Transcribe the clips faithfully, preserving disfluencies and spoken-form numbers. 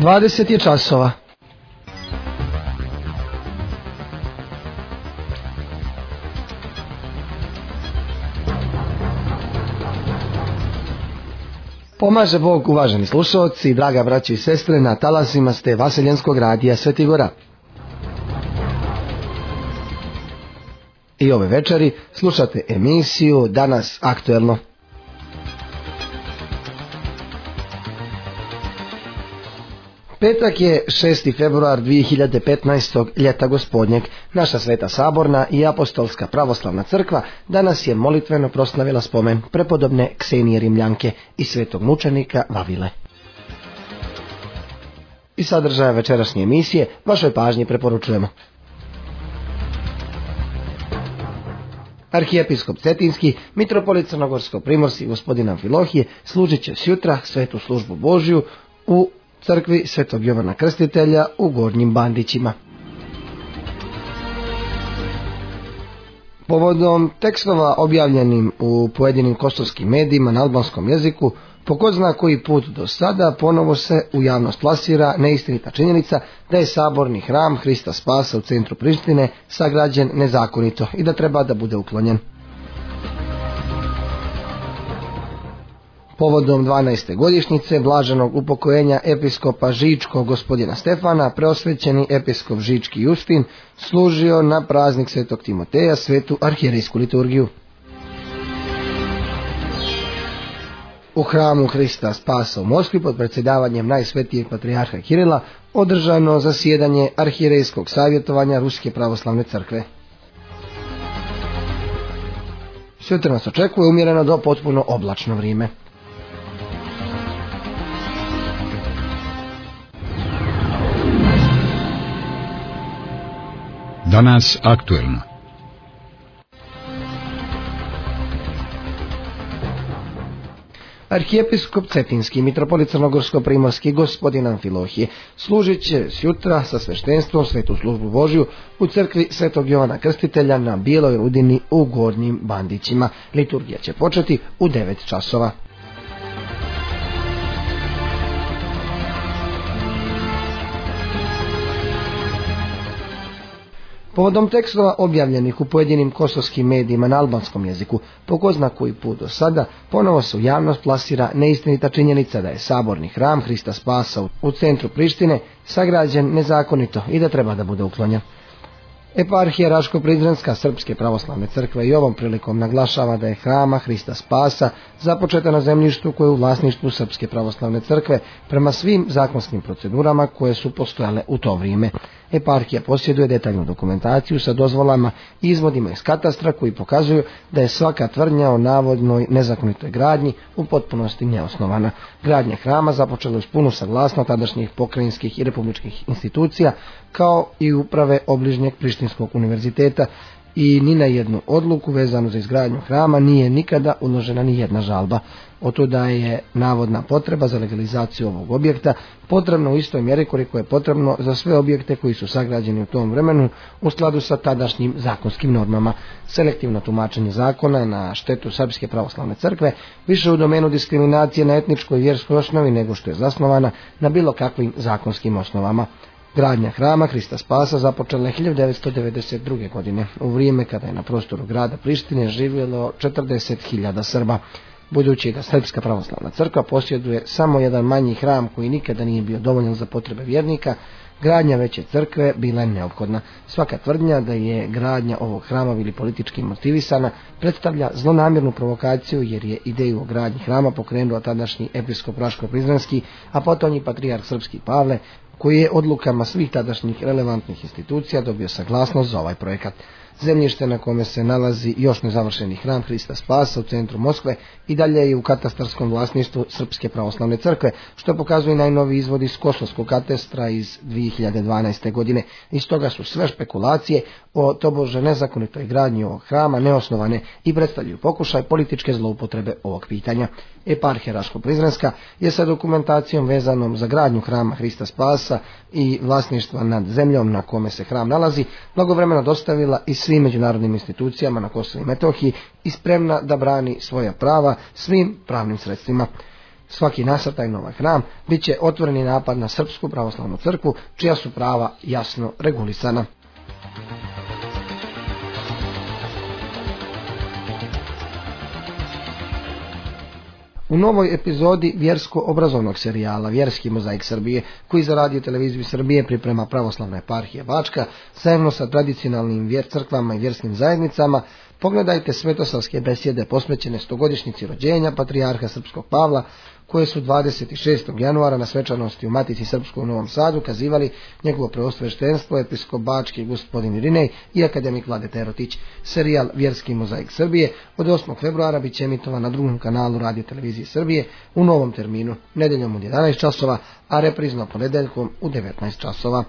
dvadeset je časova. Pomaže Bog, uvaženi slušalci, draga braćo i sestre, na talasima ste Vaseljenskog radija Sveti Gora. I ove večeri slušate emisiju Danas aktuelno. Petak je šesti februar dvije hiljade petnaestog. ljeta gospodnjeg. Naša Sveta Saborna i Apostolska pravoslavna crkva danas je molitveno proslavila spomen prepodobne Ksenije Rimljanke i svetog mučenika Vavile. I sadržaja večerašnje emisije vašoj pažnji preporučujemo. Arhijepiskop Cetinski, mitropolit Crnogorsko-primorski gospodin Amfilohije služit će sjutra svetu službu Božju u crkvi Svetog Jovana Krstitelja u Gornjim Bandićima. Povodom tekstova objavljenim u pojedinim kosovskim medijima na albanskom jeziku, po ko zna koji put do sada ponovo se u javnost plasira neistinita činjenica da je saborni hram Hrista Spasa u centru Prištine sagrađen nezakonito i da treba da bude uklonjen. Povodom dvanaeste godišnjice blaženog upokojenja episkopa Žičkog gospodina Stefana, preosvećeni episkop Žički Justin služio na praznik Svetog Timoteja svetu arhijerejsku liturgiju. U hramu Hrista Spasa u Moskvi pod predsjedavanjem najsvetijeg patrijarha Kirila održano zasjedanje arhijerejskog savjetovanja Ruske pravoslavne crkve. Sutra nas očekuje umjereno do potpuno oblačno vrijeme. Danas aktuelno. Arhijepiskop Cetinski, mitropolit Crnogorsko-primorski gospodin Amfilohije služit će sjutra sa sveštenstvom svetu službu Božju u crkvi Svetog Jovana Krstitelja na Bijeloj Rudini u Gornjim Bandićima. Liturgija će početi u devet časova. Povodom tekstova objavljenih u pojedinim kosovskim medijima na albanskom jeziku, po ko zna koji put do sada, ponovo se u javnost plasira neistinita činjenica da je saborni hram Hrista Spasa u centru Prištine sagrađen nezakonito i da treba da bude uklonjen. Eparhija Raško-Prizrenska Srpske pravoslavne crkve i ovom prilikom naglašava da je hrama Hrista Spasa započeta na zemljištu koje je u vlasništvu Srpske pravoslavne crkve prema svim zakonskim procedurama koje su postojale u to vrijeme. Eparhija posjeduje detaljnu dokumentaciju sa dozvolama i izvodima iz katastra koji pokazuju da je svaka tvrdnja o navodnoj nezakonitoj gradnji u potpunosti neosnovana. Gradnja hrama započela uz punu saglasnost tadašnjih pokrajinskih i republičkih institucija kao i uprave obližnjeg Prištinskog univerziteta i ni na jednu odluku vezanu za izgradnju hrama nije nikada uložena ni jedna žalba. Otuda je navodna potreba za legalizaciju ovog objekta potrebna u istoj mjeri koliko je potrebno za sve objekte koji su sagrađeni u tom vremenu u skladu sa tadašnjim zakonskim normama. Selektivno tumačenje zakona na štetu Srpske pravoslavne crkve više u domenu diskriminacije na etničkoj i vjerskoj osnovi nego što je zasnovana na bilo kakvim zakonskim osnovama. Gradnja hrama Hrista Spasa započela je hiljadu devetsto devedeset druge. godine, u vrijeme kada je na prostoru grada Prištine živjelo četrdeset hiljada Srba. Budući da Srpska pravoslavna crkva posjeduje samo jedan manji hram koji nikada nije bio dovoljan za potrebe vjernika, gradnja veće crkve bila je neophodna. Svaka tvrdnja da je gradnja ovog hrama bili politički motivisana predstavlja zlonamjernu provokaciju jer je ideju o gradnji hrama pokrenuo tadašnji episkop Raško-Prizrenski, a potom i patrijarh srpski Pavle, koji je odlukama svih tadašnjih relevantnih institucija dobio saglasnost za ovaj projekat. Zemljište na kome se nalazi još nezavršeni hram Hrista Spasa u centru Moskve i dalje je u katastarskom vlasništvu Srpske pravoslavne crkve, što pokazuje najnoviji izvod iz Kosovskog katastra iz dvije hiljade dvanaeste. godine. Iz toga su sve špekulacije o tobože nezakonitoj gradnji ovog hrama neosnovane i predstavljaju pokušaj političke zloupotrebe ovog pitanja. Eparhija Raško-Prizrenska je sa dokumentacijom vezanom za gradnju hrama Hrista Spasa i vlasništva nad zemljom na kome se hram nalazi blagovremeno dostavila i svim međunarodnim institucijama na Kosovu i Metohiji i spremna da brani svoja prava svim pravnim sredstvima. Svaki nasrtaj na ovaj hram bit će otvoreni napad na Srpsku pravoslavnu crkvu, čija su prava jasno regulisana. U novoj epizodi vjersko-obrazovnog serijala Vjerski mozaik Srbije, koji za Radio televiziju Srbije priprema Pravoslavna eparhija Bačka, zajedno sa tradicionalnim vjer crkvama i vjerskim zajednicama, pogledajte svetosavske besjede posvećene stogodišnjici rođenja patrijarha srpskog Pavla, koje su dvadeset šestog januara na svečanosti u Matici Srpskoj u Novom Sadu kazivali njegovo preosveštenstvo, episkop Bački gospodin Irinej i akademik Vladeta Erotić. Serijal Vjerski mozaik Srbije od osmog februara bit će emitovan na drugom kanalu Radio televizije Srbije u novom terminu, nedeljom od jedanaest časova, a reprizno ponedeljkom u devetnaest časova.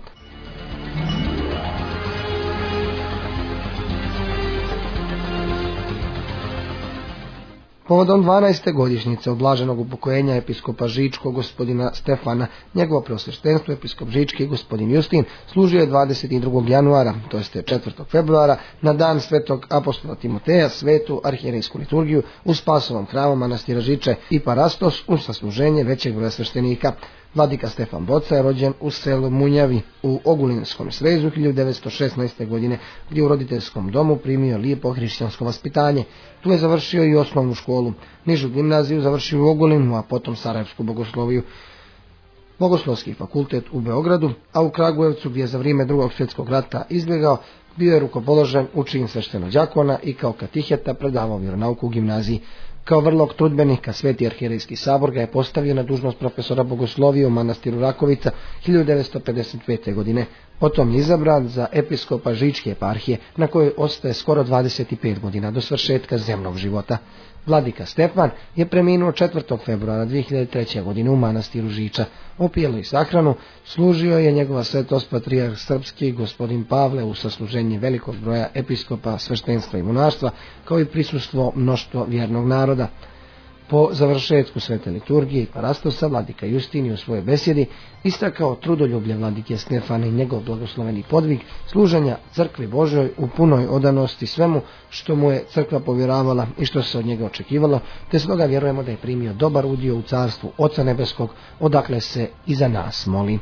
Povodom dvanaeste godišnjice od blaženog upokojenja episkopa Žičkog gospodina Stefana, njegovo preosveštenstvo episkop Žički gospodin Justin služio je dvadeset drugog januara, to jest četvrtog februara, na dan svetog apostola Timoteja, svetu arhijerejsku liturgiju u Spasovom hramu manastira Žiče i Parastos uz sasluženje većeg broja sveštenika. Vladika Stefan Boca je rođen u selu Munjavi u Ogulinskom srezu hiljadu devetsto šesnaeste. godine, gdje u roditeljskom domu primio lijepo hrišćansko vaspitanje. Tu je završio i osnovnu školu, nižu gimnaziju završio u Ogulinu, a potom Sarajevsku bogosloviju, Bogoslovski fakultet u Beogradu, a u Kragujevcu, gdje je za vrijeme Drugog svjetskog rata izbjegao, bio je rukopoložen u čin sveštenođakona i kao katiheta predavao vjeronauku u gimnaziji. Kao vrlog trudbenika Sveti arhijerejski sabor ga je postavio na dužnost profesora bogoslovije u manastiru Rakovica hiljadu devetsto pedeset pete. godine. Potom je izabran za episkopa Žičke eparhije, na kojoj ostaje skoro dvadeset pet godina do svršetka zemnog života. Vladika Stefan je preminuo četvrtog februara dvije hiljade treće. godine u manastiru Žiča. Opijelo i sahranu služio je njegova svetost patrijarh srpski gospodin Pavle u sasluženje velikog broja episkopa, sveštenstva i monaštva, kao i prisustvo mnoštvo vjernog naroda. Po završetku svete liturgije i Parastosa, vladika Justin je u svojoj besjedi istakao trudoljublje vladike Stefana i njegov blagosloveni podvig služenja crkvi Božoj u punoj odanosti svemu što mu je crkva povjeravala i što se od njega očekivalo, te stoga vjerujemo da je primio dobar udio u carstvu Oca nebeskog, odakle se i za nas moli.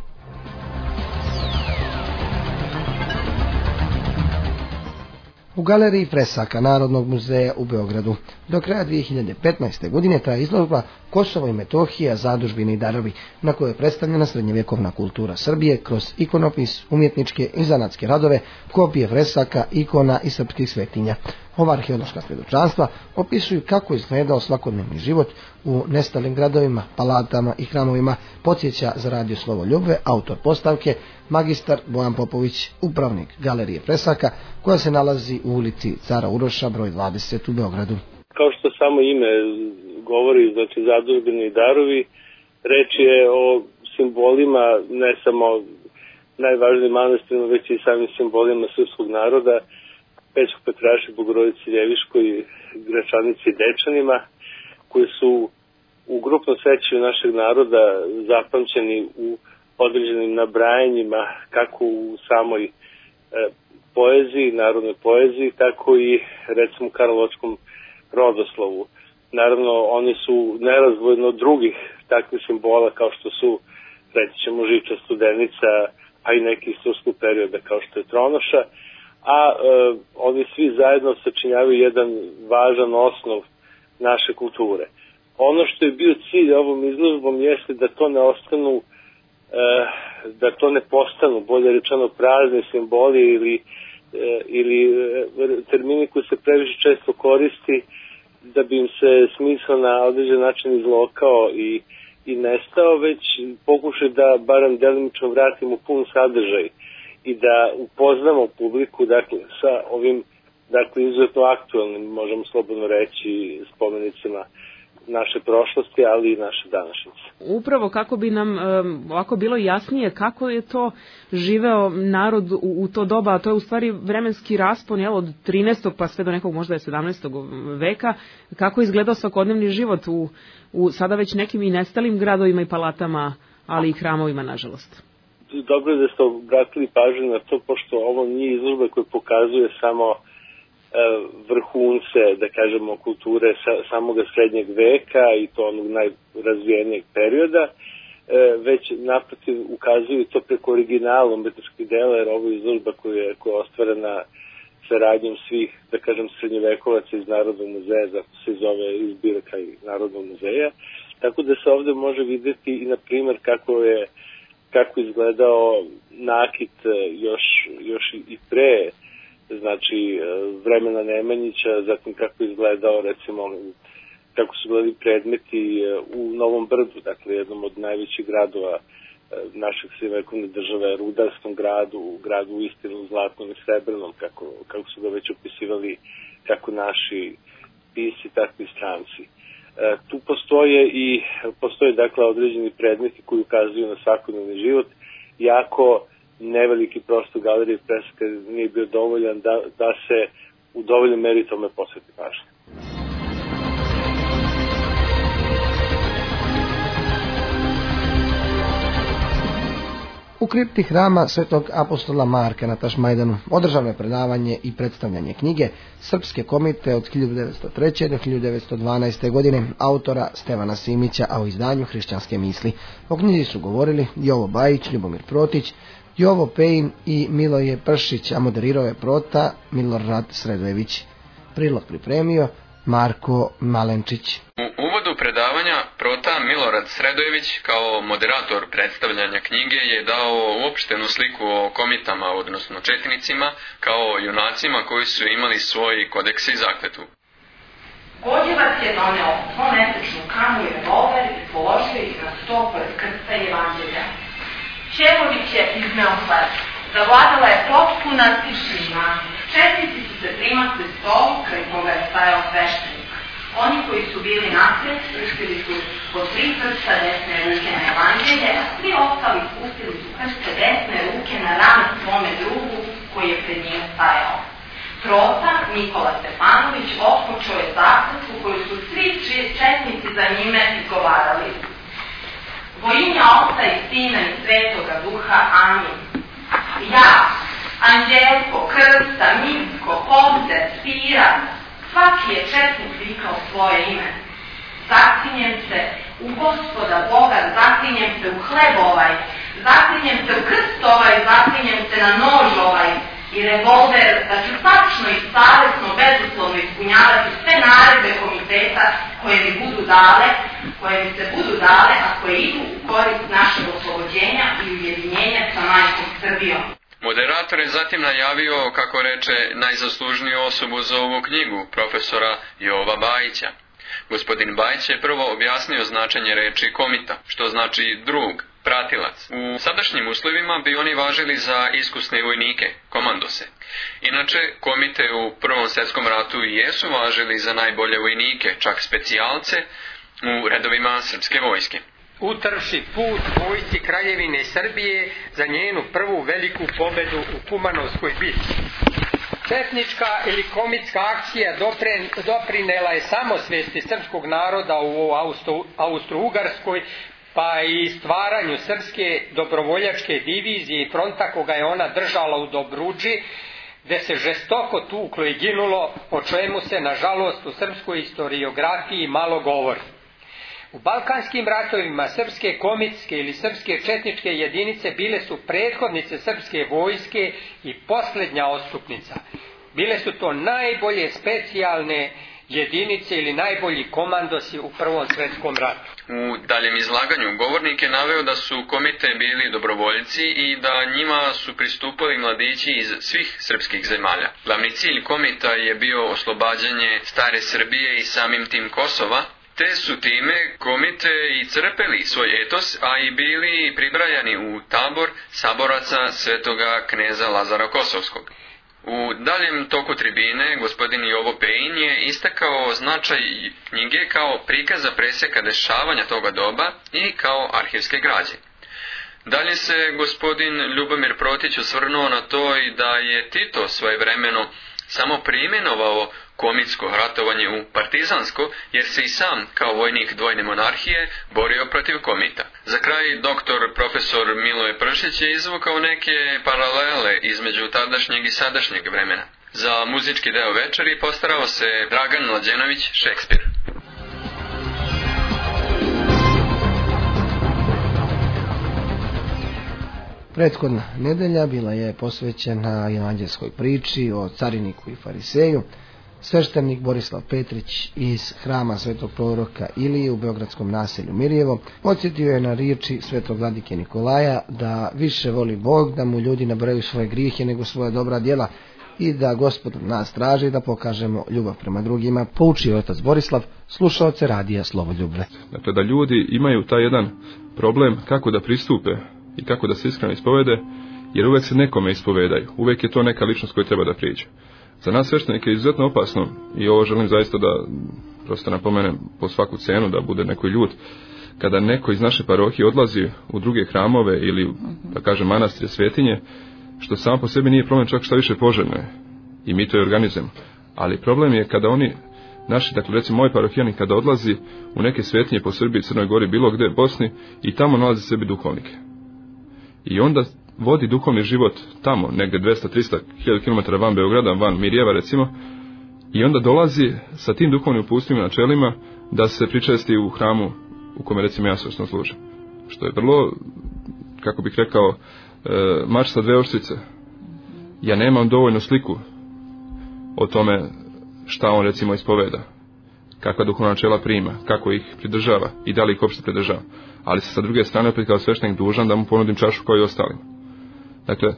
U galeriji fresaka Narodnog muzeja u Beogradu do kraja dvije hiljade petnaeste. godine traje izložba Kosovo i Metohija, zadužbine i darovi, na kojoj je predstavljena srednjevjekovna kultura Srbije kroz ikonopis, umjetničke i zanatske radove, kopije fresaka, ikona i srpskih svetinja. Ova arheološka svjedočanstva opisuju kako izgledao svakodnevni život u nestalim gradovima, palatama i hramovima, podsjeća za Radio Slovoljube autor postavke, magistar Bojan Popović, upravnik galerije fresaka, koja se nalazi u ulici Cara Uroša broj dvadeset u Beogradu. Kao što samo ime govori, znači zadužbini darovi, reč je o simbolima ne samo najvažnijim manastirima, već i samim simbolima srpskog naroda, Pećkoj Petraši, Bogorodici Ljeviškoj, Gračanici i Dečanima, koji su u grupnom sećanju našeg naroda zapamćeni u određenim nabrajanjima, kako u samoj e, poeziji, narodnoj poeziji, tako i recimo karlovačkom rodoslovu. Naravno, oni su nerazdvojno od drugih takvih simbola kao što su, reći ćemo, Žiča, Studenica, a i neki iz turskog perioda kao što je Tronoša, a e, oni svi zajedno sačinjavaju jedan važan osnov naše kulture. Ono što je bio cilj ovom izložbom jeste da to ne ostanu, e, da to ne postanu, bolje rečeno, prazni simboli ili, e, ili termini koji se previše često koristi, da bi im se smisao na određen način izlokao i, i nestao, već pokušaj da barem delimično vratimo pun sadržaj i da upoznamo publiku, dakle, sa ovim, dakle, izuzetno aktualnim, možemo slobodno reći, spomenicima naše prošlosti, ali i naše današnjice. Upravo kako bi nam um, ovako bilo jasnije kako je to živeo narod u, u to doba, a to je u stvari vremenski raspon, jel, od trinaestog pa sve do nekog možda je sedamnaestog veka, kako je izgledao svakodnevni život u, u sada već nekim i nestalim gradovima i palatama, ali i hramovima, nažalost. Dobro je da ste obratili pažnju na to, pošto ovo nije izložba koja pokazuje samo vrhunce, da kažemo, kulture samog srednjeg veka i to onog najrazvijenijeg perioda, već naprotiv ukazuju to preko originala umetničkih dela, jer ovo je izložba koja je, koja je ostvarena saradnjom svih, da kažem, srednjovekovaca iz Narodnog muzeja, zato se zove izbirka i Narodnog muzeja, tako da se ovde može videti i, na primjer, kako je kako izgledao nakit još, još i pre, znači vremena Nemanjića, zatim kako izgledao, recimo, kako su gledali predmeti u Novom Brdu, dakle jednom od najvećih gradova našeg srednjovekovne države, rudarskom gradu, u gradu uistinu zlatnom i srebrnom, kako, kako su ga već opisivali kako naši pisci, tako i stranci. E, tu postoje i postoje dakle određeni predmeti koji ukazuju na svakodnevni život, jako neveliki prostor galerije Preseka nije bio dovoljan da, da se u dovoljnoj meri tome posveti pažnje. U kripti hrama Svetog apostola Marka na Tašmajdanu održano je predavanje i predstavljanje knjige Srpske komite od hiljadu devetsto treće. do hiljadu devetsto dvanaeste. godine autora Stevana Simića, a u izdanju Hrišćanske misli. O knjizi su govorili Jovo Bajić, Ljubomir Protić, Jovo Pejin i Miloje Pršić, a moderirao je Prota Milorad Sredojević. Prilog pripremio Marko Malenčić. U uvodu predavanja Prota Milorad Sredojević kao moderator predstavljanja knjige je dao uopštenu sliku o komitama, odnosno četnicima, kao junacima koji su imali svoj kodeks i zakletvu. Odjevac je doneo dvomesečnu kamu i revolver i položio ih na sto pored krsta i evanđelja. Ćevović je izneo hleb. Zavladala je potpuna tišina. Četnici su se primakli stolu kraj koga je stajao sveštenik. Oni koji su bili napred krštili su po tri prsta desne ruke na evanđelje, a svi ostali spustili su prste desne ruke na rame svome drugu koji je pred njim stajao. Prota Nikola Stefanović otpočeo je zakletvu koju su svi četnici za njime izgovarali. Vo ime Oca i Sina i Svetoga Duha, amin. Ja, Anđelko, Krsta, Minsko, Kovze, Spira, svaki je četnik vikao svoje ime. Zaklinjem se u Gospoda Boga, zaklinjem se u hleb ovaj, zaklinjem se u krst ovaj, zaklinjem se na nož ovaj i revolver, da ću tačno i savjesno, bezuslovno ispunjavati sve naredbe komiteta koje mi budu dale, koje mi se budu dale, a koje idu u korist našeg oslobođenja i ujedinjenja sa majkom Srbijom. Moderator je zatim najavio, kako reče, najzaslužniju osobu za ovu knjigu, profesora Jova Bajića. Gospodin Bajić je prvo objasnio značenje reči komita, što znači drug, pratilac. U sadašnjim uslovima bi oni važili za iskusne vojnike, komandose. Inače, komite u Prvom svjetskom ratu jesu važili za najbolje vojnike, čak specijalce, u redovima srpske vojske. Utrši put vojsci Kraljevine Srbije za njenu prvu veliku pobedu u Kumanovskoj bitci. Četnička ili komitska akcija doprinela je samosvijesti srpskog naroda u Austro-Ugarskoj, pa i stvaranju srpske dobrovoljačke divizije i fronta koga je ona držala u Dobruđi, gde se žestoko tuklo i ginulo, o čemu se, nažalost, u srpskoj historiografiji malo govori. U balkanskim ratovima srpske komitske ili srpske četničke jedinice bile su prethodnice srpske vojske i posljednja odstupnica. Bile su to najbolje specijalne jedinice ili najbolji komandosi u Prvom svjetskom ratu. U daljem izlaganju govornik je naveo da su komite bili dobrovoljci i da njima su pristupali mladići iz svih srpskih zemalja. Glavni cilj komita je bio oslobađanje stare Srbije i samim tim Kosova, te su time komite i crpeli svoj etos, a i bili pribrajani u tabor saboraca svetoga kneza Lazara Kosovskog. U daljem toku tribine gospodin Jovo Pejin je istakao značaj knjige kao prikaza preseka dešavanja toga doba i kao arhivske građe. Dalje se gospodin Ljubomir Protić osvrnuo na to i da je Tito svojevremeno samo preimenovao komitsko ratovanje u partizansko, jer se i sam, kao vojnik dvojne monarhije, borio protiv komita. Za kraj, doktor profesor Miloje Pršić je izvukao neke paralele između tadašnjeg i sadašnjeg vremena. Za muzički deo večeri postarao se Dragan Mlađenović Šekspir. Prethodna nedelja bila je posvećena evanđelskoj priči o cariniku i fariseju. Sveštenik Borislav Petrić iz hrama svetog proroka Ilije u beogradskom naselju Mirjevo podsjetio je na riječi svetog vladike Nikolaja da više voli Bog da mu ljudi nabraju svoje grijehe nego svoja dobra djela i da Gospod nas traži da pokažemo ljubav prema drugima, poučio otac Borislav, slušaoce radija Slobodljubve. Dakle, da ljudi imaju taj jedan problem kako da pristupe i kako da se iskreno ispovede, jer uvek se nekome ispovedaju, uvek je to neka ličnost koja treba da priđe. Za nas sveštenike je izuzetno opasno, i ovo želim zaista da prosto napomenem po svaku cenu, da bude neko ljut, kada neko iz naše parohije odlazi u druge hramove ili, da kažem, manastire, svetinje, što samo po sebi nije problem, čak šta više poželjno je, i mi to je organizujemo. Ali problem je kada oni, naši, dakle recimo moj parohijani, kada odlazi u neke svetinje po Srbiji, Crnoj Gori, bilo gde, Bosni, i tamo nalazi sebi duhovnike. I onda vodi duhovni život tamo, negde dvesta do trista hiljada kilometara van Beograda, van Mirjeva recimo, i onda dolazi sa tim duhovnim uputствima i načelima da se pričesti u hramu u kome recimo ja svešno služim. Što je vrlo, kako bih rekao, e, mač sa dve oštrice. Ja nemam dovoljnu sliku o tome šta on recimo ispoveda, kakva duhovna načela prima, kako ih pridržava i da li ih uopšte pridržava. Ali se sa druge strane opet kao sveštenik dužan da mu ponudim čašu kao i ostalim. Dakle,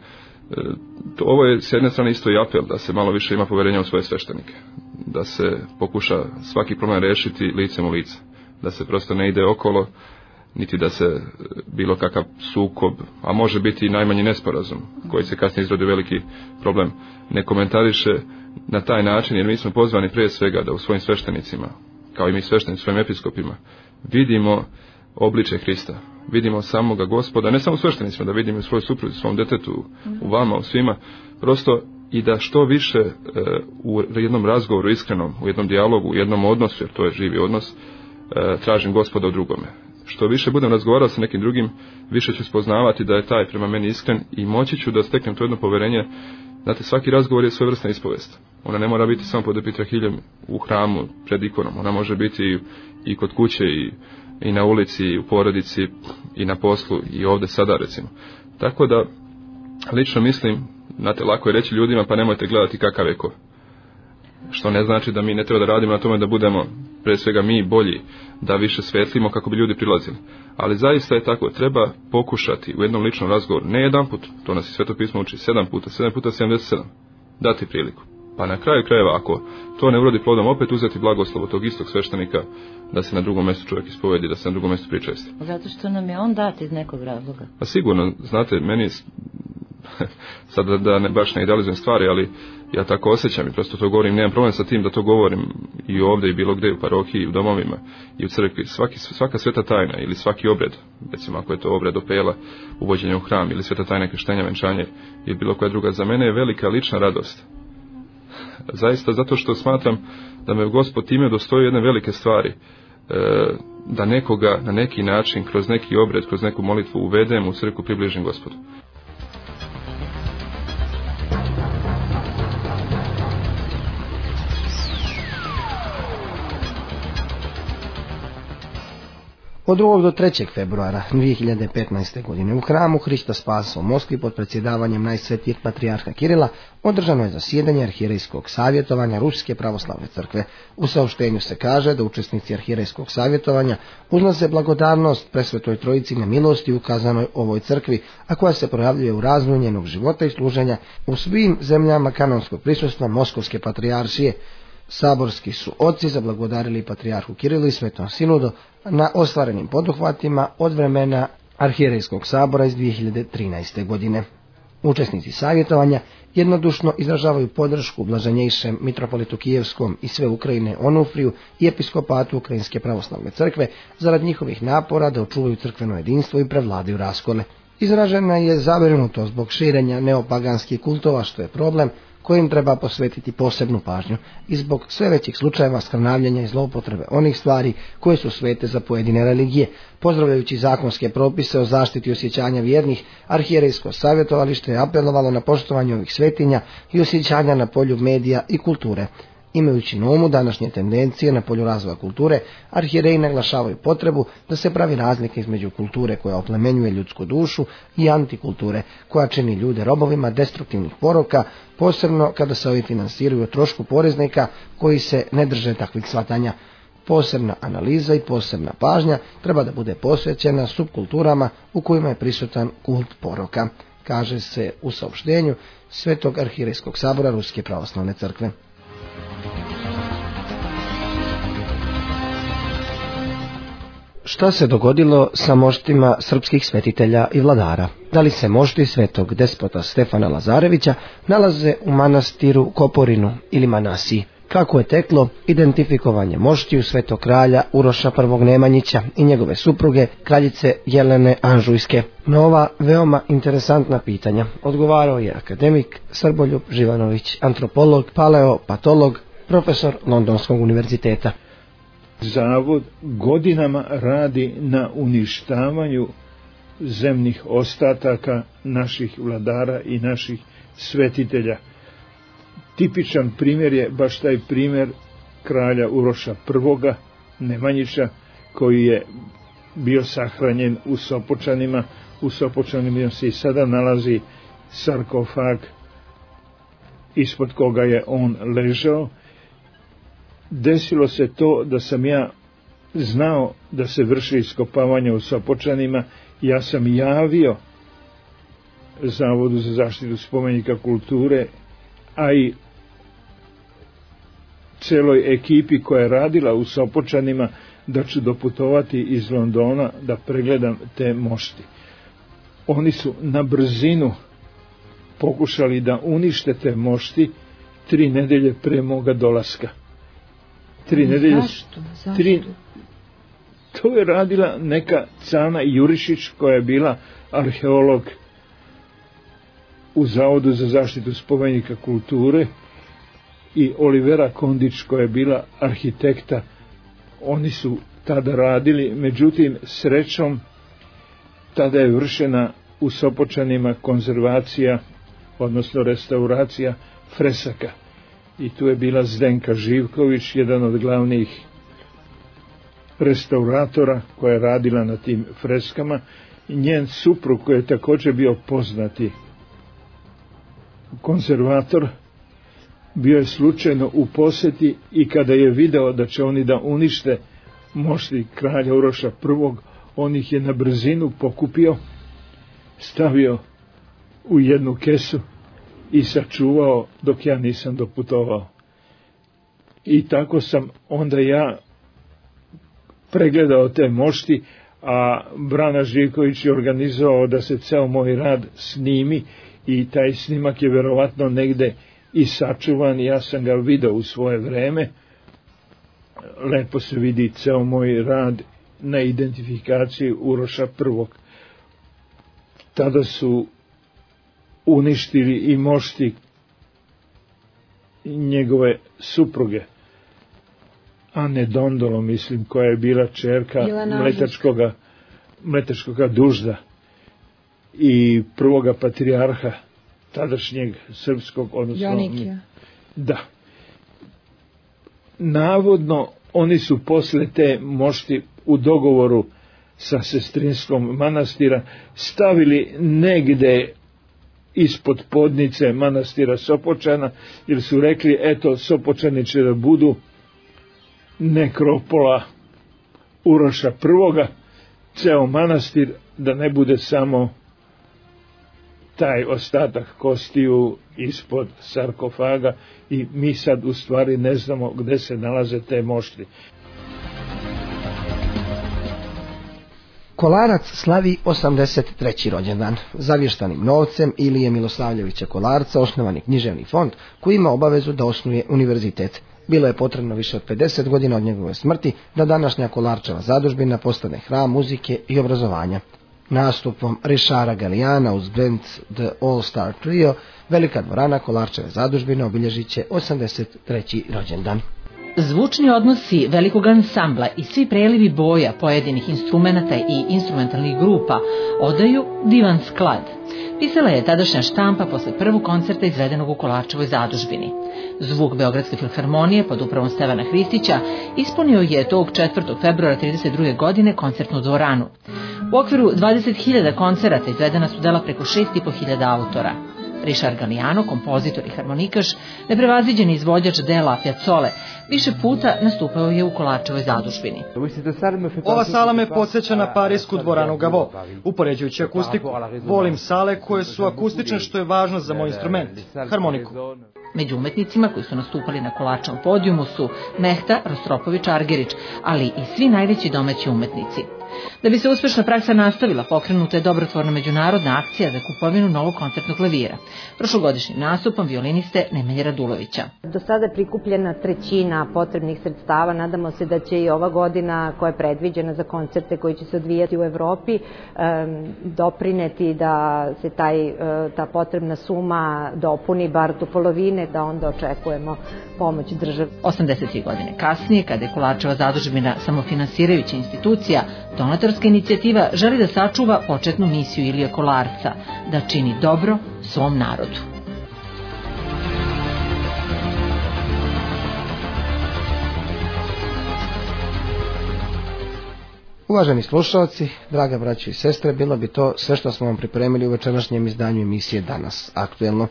to, ovo je s jedne strane isto i apel da se malo više ima poverenja u svoje sveštenike, da se pokuša svaki problem rešiti licem u lice, da se prosto ne ide okolo, niti da se bilo kakav sukob, a može biti i najmanji nesporazum, koji se kasnije izrodi veliki problem, ne komentariše na taj način, jer mi smo pozvani prije svega da u svojim sveštenicima, kao i mi sveštenici svojim episkopima, vidimo obličje Hrista, vidimo samoga Gospoda, ne samo u sveštenicima, da vidimo u svojoj supruzi, svom detetu, u vama, u svima, prosto i da što više e, u jednom razgovoru iskrenom, u jednom dijalogu, u jednom odnosu, jer to je živi odnos, e, tražim Gospoda u drugome. Što više budem razgovarao sa nekim drugim, više ću spoznavati da je taj prema meni iskren i moći ću da steknem to jedno poverenje. Znate, svaki razgovor je svojevrsna ispovest. Ona ne mora biti samo pod epitrahiljem u hramu, pred ikonom. Ona može biti i, i kod kuće, i, i na ulici, i u porodici, i na poslu, i ovde sada recimo. Tako da, lično mislim, znate, lako je reći ljudima, pa nemojte gledati kakav je ko. Što ne znači da mi ne treba da radimo na tome da budemo, pre svega mi, bolji, da više svetlimo kako bi ljudi prilazili. Ali zaista je tako, treba pokušati u jednom ličnom razgovoru, ne jedan put, to nas i Sveto pismo uči, sedam puta, sedam puta sedamdeset sedam, dati priliku. Pa na kraju krajeva, ako to ne urodi plodom, opet uzeti blagoslovo tog istog sveštenika da se na drugom mjestu čovjek ispovedi, da se na drugom mjestu pričesti. Zato što nam je on dat iz nekog razloga. Pa sigurno, znate, meni, sad da, da ne baš ne idealizujem stvari, ali ja tako osjećam i prosto to govorim, nemam problem sa tim da to govorim i ovdje i bilo gdje, u parohiji, i u domovima, i u crkvi. Svaki, svaka sveta tajna ili svaki obred, recimo ako je to obred opela, uvođenje u hram, ili sveta tajna krštenja, venčanje, ili bilo koja druga, za mene je velika lična radost. Zaista zato što smatram da me Gospod time dostoji jedne velike stvari, e, da nekoga na neki način, kroz neki obred, kroz neku molitvu uvedem u crkvu, približim Gospodu. Od drugog do trećeg februara dvije hiljade petnaeste. godine u hramu Hrista Spasa u Moskvi pod predsjedavanjem najsvetijeg patrijarha Kirila održano je zasjedanje arhierejskog savjetovanja Ruske pravoslavne crkve. U saopštenju se kaže da učesnici arhierejskog savjetovanja uznose blagodarnost Presvetoj Trojici na milosti ukazanoj ovoj crkvi, a koja se projavljuje u razvoju njenog života i služenja u svim zemljama kanonskog prisustva Moskovske patrijaršije. Saborski su oci zablagodarili patrijarhu Kirilu i Svetom Sinodu na ostvarenim poduhvatima od vremena arhierejskog sabora iz dvije hiljade trinaeste. godine. Učesnici savjetovanja jednodušno izražavaju podršku blaženjejšem mitropolitu Kijevskom i sve Ukrajine Onufriju i episkopatu Ukrajinske pravoslavne crkve zarad njihovih napora da očuvaju crkveno jedinstvo i prevladaju raskole. Izražena je zabrinutost zbog širenja neopaganskih kultova, što je problem kojim treba posvetiti posebnu pažnju i zbog sve većih slučajeva skrnavljenja i zloupotrebe onih stvari koje su svete za pojedine religije. Pozdravljajući zakonske propise o zaštiti osjećanja vjernih, arhijerejsko savjetovalište je apelovalo na poštovanje ovih svetinja i osjećanja na polju medija i kulture. Imajući na umu današnje tendencije na polju razvoja kulture, arhijereji naglašavaju potrebu da se pravi razlika između kulture koja oplemenjuje ljudsku dušu i antikulture koja čini ljude robovima destruktivnih poroka, posebno kada se ovi finansiraju o trošku poreznika koji se ne drže takvih shvatanja. Posebna analiza i posebna pažnja treba da bude posvećena subkulturama u kojima je prisutan kult poroka, kaže se u saopštenju Svetog arhierejskog sabora Ruske pravoslavne crkve. Šta se dogodilo sa moštima srpskih svetitelja i vladara? Da li se mošti svetog despota Stefana Lazarevića nalaze u manastiru Koporinu ili Manasiji? Kako je teklo identifikovanje moštiju svetog kralja Uroša prvog Nemanjića i njegove supruge, kraljice Jelene Anžujske? Na ova veoma interesantna pitanja odgovarao je akademik Srboljub Živanović, antropolog, paleopatolog, profesor Londonskog univerziteta. Zavod godinama radi na uništavanju zemnih ostataka naših vladara i naših svetitelja. Tipičan primjer je baš taj primjer kralja Uroša prvoga Nemanjića, koji je bio sahranjen u Sopočanima. U Sopočanima se i sada nalazi sarkofag ispod koga je on ležao. Desilo se to da sam ja znao da se vrši iskopavanje u Sopočanima. Ja sam javio Zavodu za zaštitu spomenika kulture, a i celoj ekipi koja je radila u Sopočanima, da ću doputovati iz Londona da pregledam te mošti. Oni su na brzinu pokušali da unište te mošti tri nedelje pre moga dolaska. Tri nedelje. Zašto? Zašto? Tri, to je radila neka Cana Jurišić, koja je bila arheolog u Zavodu za zaštitu spomenika kulture, i Olivera Kondić, koja je bila arhitekta. Oni su tada radili, međutim srećom tada je vršena u Sopočanima konzervacija, odnosno restauracija fresaka. I tu je bila Zdenka Živković, jedan od glavnih restauratora koja je radila na tim freskama. I njen suprug, koji je također bio poznati konzervator, bio je slučajno u posjeti i kada je video da će oni da unište mošti kralja Uroša prvog, on ih je na brzinu pokupio, stavio u jednu kesu i sačuvao dok ja nisam doputovao. I tako sam onda ja pregledao te mošti, a Brana Živković je organizovao da se ceo moj rad snimi i taj snimak je verovatno negde i sačuvan. Ja sam ga video u svoje vreme. Lepo se vidi ceo moj rad na identifikaciji Uroša prvog. Tada su uništili i mošti njegove supruge, Ane Dondolo, mislim, koja je bila čerka mletačkoga, mletačkoga Dužda i prvoga patrijarha tadašnjeg srpskog, odnosno Jonikija. Da. Navodno oni su posle te mošti u dogovoru sa sestrinskom manastira stavili negde ispod podnice manastira Sopočana, jer su rekli, eto, Sopočani će da budu nekropola Uroša prvoga, ceo manastir da ne bude samo taj ostatak kostiju ispod sarkofaga, i mi sad u stvari ne znamo gde se nalaze te mošti. Kolarac slavi osamdeset treći rođendan. Zavještanim novcem Ilije Milosavljevića Kolarca osnovani književni fond koji ima obavezu da osnuje univerzitet. Bilo je potrebno više od pedeset godina od njegove smrti da današnja Kolarčeva zadužbina postane hram muzike i obrazovanja. Nastupom Richarda Gallijana uz band The All Star Trio, velika dvorana Kolarčeve zadužbine obilježit će osamdeset treći rođendan. Zvučni odnosi velikog ansambla i svi prelivi boja pojedinih instrumenata i instrumentalnih grupa odaju divan sklad. Pisala je tadašnja štampa posle prvog koncerta izvedenog u Kolarčevoj zadužbini. Zvuk Beogradske filharmonije pod upravom Stevana Hristića ispunio je tog četvrtog februara trideset druge godine koncertnu dvoranu. U okviru dvadeset hiljada koncerata izvedena su dela preko šest i po hiljada autora. Richard Gallijano, kompozitor i harmonikaš, neprevaziđeni izvođač dela Piazzole, više puta nastupao je u Kolarčevoj zadužbini. Ova sala me podsjeća na parijsku dvoranu Gaveau. Upoređujući akustiku, volim sale koje su akustične, što je važno za moj instrument, harmoniku. Među umetnicima koji su nastupali na Kolarčevom podijumu su Mehta, Rostropović, Argerić, ali i svi najveći domaći umetnici. Da bi se uspešna praksa nastavila, pokrenuta je dobrotvorna međunarodna akcija za kupovinu novog koncertnog klavira. Prošlogodišnjim nastupom violiniste Nemanje Radulovića. Do sada je prikupljena trećina potrebnih sredstava. Nadamo se da će i ova godina koja je predviđena za koncerte koji će se odvijati u Evropi doprineti da se taj, ta potrebna suma dopuni bar do polovine, da onda očekujemo pomoć države. osamdeset tri godine kasnije, kada je Kolarčeva zadužbina samofinansirajuća institucija, donatorska inicijativa želi da sačuva početnu misiju Ilije Kolarca, da čini dobro svom narodu. Uvaženi slušalci, draga braćo i sestre, bilo bi to sve što smo vam pripremili u večerašnjem izdanju emisije Danas aktuelno.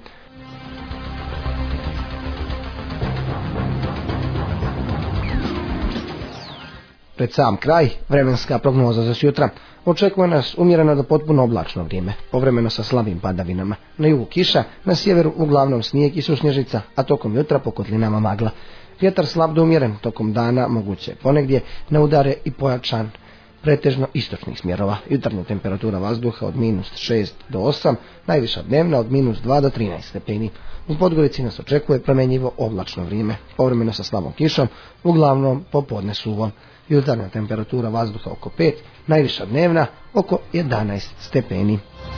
Pred sam kraj, vremenska prognoza za sutra. Očekuje nas umjereno do potpuno oblačno vrijeme, povremeno sa slabim padavinama. Na jugu kiša, na sjeveru uglavnom snijeg i sušnježica, a tokom jutra po kotlinama magla. Vjetar slab do umjeren, tokom dana moguće ponegdje na udare i pojačan, pretežno istočnih smjerova. Jutarnja temperatura vazduha od minus šest do osam, najviša dnevna od minus dva do trinaest stepeni. U Podgorici nas očekuje promjenjivo oblačno vrijeme, povremeno sa slabom kišom, uglavnom popodne suvom. Jutarnja temperatura vazduha oko pet, najviša dnevna oko jedanaest stepeni.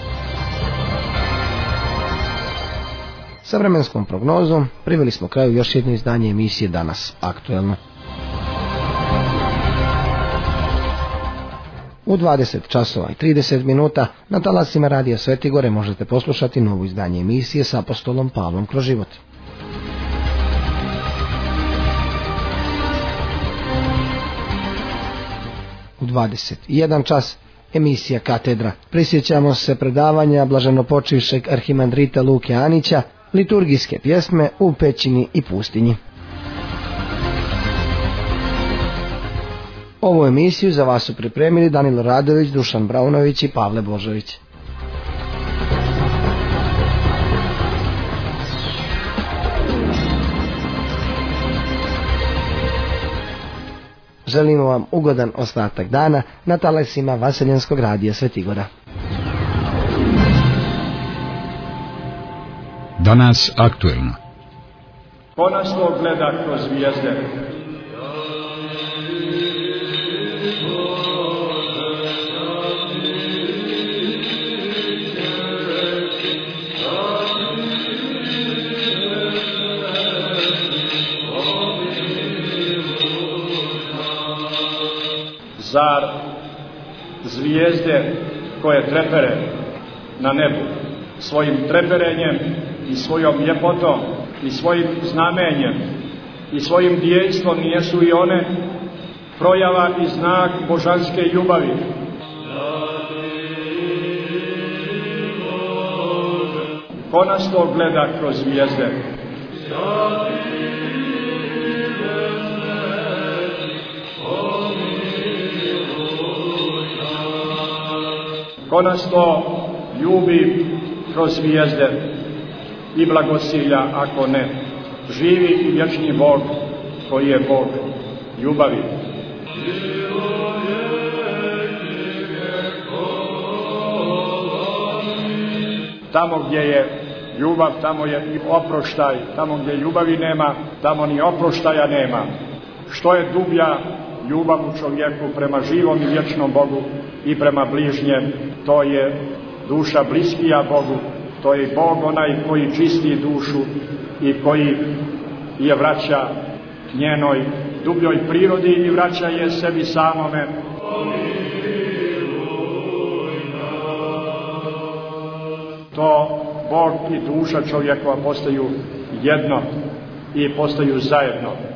Sa vremenskom prognozom priveli smo kraju još jedno izdanje emisije Danas aktuelno. U dvadeset časova i trideset minuta na talasima Radija Svetigore možete poslušati novo izdanje emisije sa apostolom Pavlom kroz život. U dvadeset jedan čas emisija Katedra. Prisjećamo se predavanja blaženopočivšeg arhimandrita Luke Anića, liturgijske pjesme u pećini i pustinji. Ovu emisiju za vas su pripremili Danilo Radović, Dušan Braunović i Pavle Božović. Želimo vam ugodan ostatak dana na talasima Vaseljenskog radija Svetigora. Danas aktuelno. Ko nas to gleda kroz zvijezde? Zar zvijezde koje trepere na nebu svojim treperenjem i svojom ljepotom i svojim znamenjem i svojim djejstvom nijesu i one projava i znak božanske ljubavi? Ko nas to gleda kroz zvijezde? Ko nas to ljubi kroz zvijezde i blagosilja, ako ne, živi i vječni Bog koji je Bog ljubavi. Tamo gdje je ljubav, tamo je i oproštaj. Tamo gdje ljubavi nema, tamo ni oproštaja nema. Što je dublja ljubav u čovjeku prema živom i vječnom Bogu, i prema bližnjem. To je duša bliskija Bogu, to je Bog onaj koji čisti dušu i koji je vraća njenoj dubljoj prirodi i vraća je sebi samome. To Bog i duša čovjekova postaju jedno i postaju zajedno.